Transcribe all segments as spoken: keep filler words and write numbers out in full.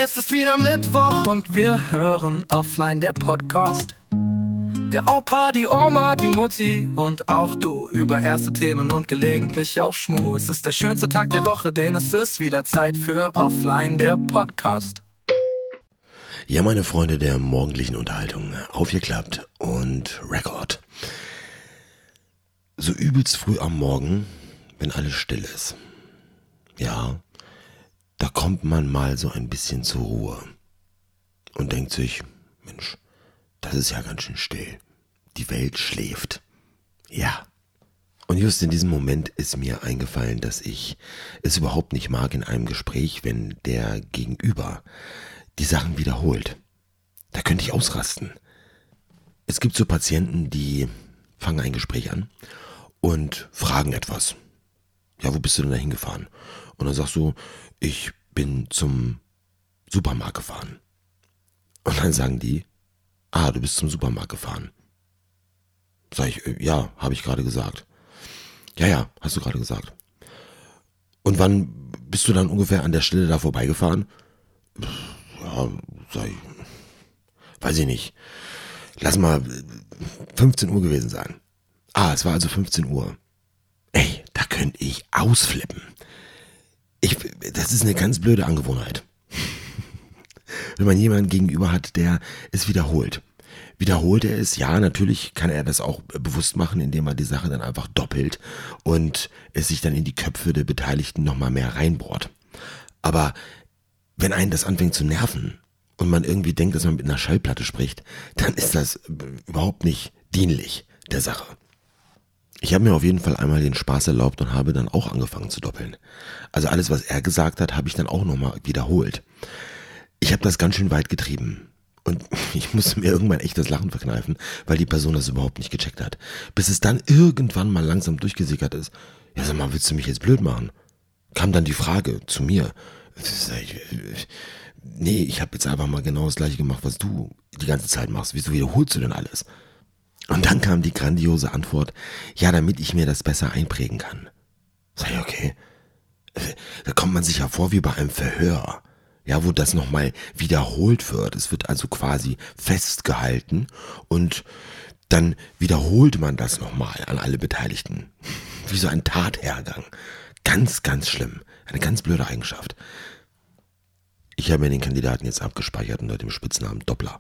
Es ist wieder Mittwoch und wir hören Offline, der Podcast. Der Opa, die Oma, die Mutti und auch du über erste Themen und gelegentlich auch Schmu. Es ist der schönste Tag der Woche, denn es ist wieder Zeit für Offline, der Podcast. Ja, meine Freunde der morgendlichen Unterhaltung, aufgeklappt und Rekord. So übelst früh am Morgen, wenn alles still ist. Ja, da kommt man mal so ein bisschen zur Ruhe und denkt sich, Mensch, das ist ja ganz schön still. Die Welt schläft. Ja. Und just in diesem Moment ist mir eingefallen, dass ich es überhaupt nicht mag in einem Gespräch, wenn der Gegenüber die Sachen wiederholt. Da könnte ich ausrasten. Es gibt so Patienten, die fangen ein Gespräch an und fragen etwas. Ja, wo bist du denn da hingefahren? Und dann sagst du, ich bin zum Supermarkt gefahren. Und dann sagen die, ah, du bist zum Supermarkt gefahren. Sag ich, ja, habe ich gerade gesagt. Ja, ja, hast du gerade gesagt. Und wann bist du dann ungefähr an der Stelle da vorbeigefahren? Ja, sag ich, weiß ich nicht. Lass mal fünfzehn Uhr gewesen sein. Ah, es war also fünfzehn Uhr. Ey, da könnte ich ausflippen. Ich, das ist eine ganz blöde Angewohnheit. Wenn man jemanden gegenüber hat, der es wiederholt. Wiederholt er es? Ja, natürlich kann er das auch bewusst machen, indem er die Sache dann einfach doppelt und es sich dann in die Köpfe der Beteiligten nochmal mehr reinbohrt. Aber wenn einen das anfängt zu nerven und man irgendwie denkt, dass man mit einer Schallplatte spricht, dann ist das überhaupt nicht dienlich der Sache. Ich habe mir auf jeden Fall einmal den Spaß erlaubt und habe dann auch angefangen zu doppeln. Also alles, was er gesagt hat, habe ich dann auch nochmal wiederholt. Ich habe das ganz schön weit getrieben. Und ich musste mir irgendwann echt das Lachen verkneifen, weil die Person das überhaupt nicht gecheckt hat. Bis es dann irgendwann mal langsam durchgesickert ist. Ja, sag mal, willst du mich jetzt blöd machen? Kam dann die Frage zu mir. Nee, ich habe jetzt einfach mal genau das gleiche gemacht, was du die ganze Zeit machst. Wieso wiederholst du denn alles? Und dann kam die grandiose Antwort, ja, damit ich mir das besser einprägen kann. Sag ich, okay. Da kommt man sich ja vor wie bei einem Verhör. Ja, wo das nochmal wiederholt wird. Es wird also quasi festgehalten und dann wiederholt man das nochmal an alle Beteiligten. Wie so ein Tathergang. Ganz, ganz schlimm. Eine ganz blöde Eigenschaft. Ich habe mir den Kandidaten jetzt abgespeichert unter dem Spitznamen Doppler.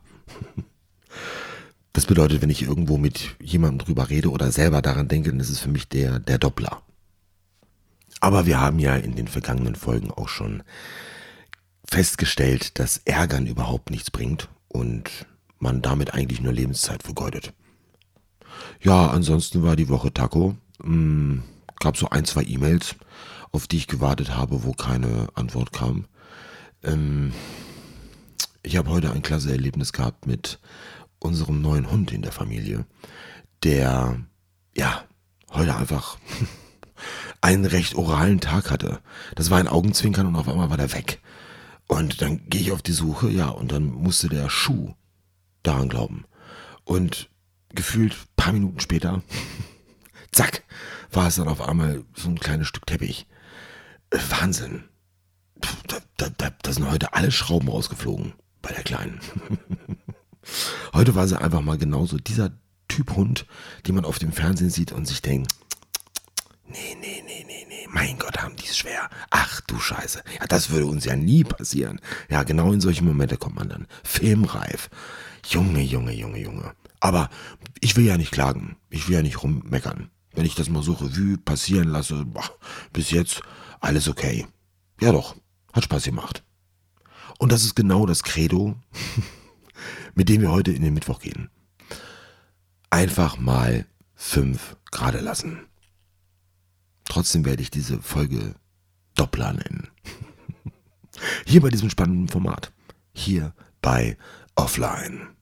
Das bedeutet, wenn ich irgendwo mit jemandem drüber rede oder selber daran denke, dann ist es für mich der, der Doppler. Aber wir haben ja in den vergangenen Folgen auch schon festgestellt, dass Ärgern überhaupt nichts bringt und man damit eigentlich nur Lebenszeit vergeudet. Ja, ansonsten war die Woche Taco. Hm, gab so ein, zwei E-Mails, auf die ich gewartet habe, wo keine Antwort kam. Ähm, ich habe heute ein klasse Erlebnis gehabt mit unserem neuen Hund in der Familie, der, ja, heute einfach einen recht oralen Tag hatte. Das war ein Augenzwinkern und auf einmal war der weg. Und dann gehe ich auf die Suche, ja, und dann musste der Schuh daran glauben. Und gefühlt ein paar Minuten später, zack, war es dann auf einmal so ein kleines Stück Teppich. Äh, Wahnsinn. Puh, da, da, da, da sind heute alle Schrauben rausgeflogen bei der Kleinen. Heute war sie einfach mal genauso dieser Typ Hund, den man auf dem Fernsehen sieht und sich denkt, nee, nee, nee, nee, nee, mein Gott, haben die es schwer. Ach du Scheiße, ja, das würde uns ja nie passieren. Ja, genau in solche Momente kommt man dann filmreif. Junge, Junge, Junge, Junge. Aber ich will ja nicht klagen, ich will ja nicht rummeckern. Wenn ich das mal so Revue passieren lasse, boah, bis jetzt alles okay. Ja doch, hat Spaß gemacht. Und das ist genau das Credo, mit dem wir heute in den Mittwoch gehen. Einfach mal fünf gerade lassen. Trotzdem werde ich diese Folge Doppler nennen. Hier bei diesem spannenden Format. Hier bei Offline.